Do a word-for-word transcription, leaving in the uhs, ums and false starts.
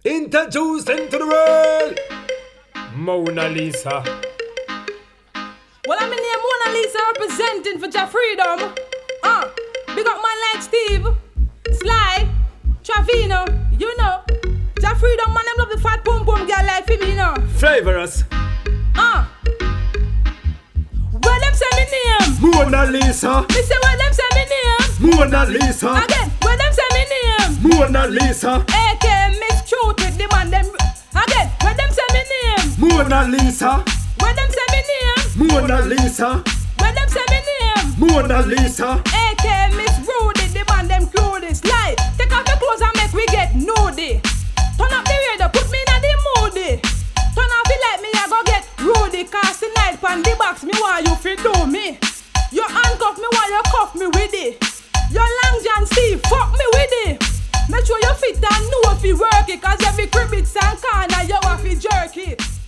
Introduced into the world, Mona Lisa. Well, I'm in here, Mona Lisa, representing for your freedom. Uh, big up man like Steve, Sly, Travino, you know. Your freedom, man, them love the fat pum pum girl like for me, you know. Flavorous. Uh. Where them say me name? Mona Lisa. Me say where them say me name? Mona Lisa. Again, where them say me name? Mona Lisa. A K Miss Truth with the man them. Again, where them say me name? Mona Lisa. Where them say me name? Mona Lisa. Where them say me name? Mona Lisa. A K Miss Rudy, the man them clothes. Lie, take off your clothes and make we get nudie. Turn up the radio, put me in the moody. Turn off the light, me I go get Rudy. Cast the night pan the box, me want you fi do me. You handcuff me, want you cuff me with it. Your long John Steve, fuck me with it. Make sure you fit and know if you work it, cause every cribbits and corner you have to jerk it.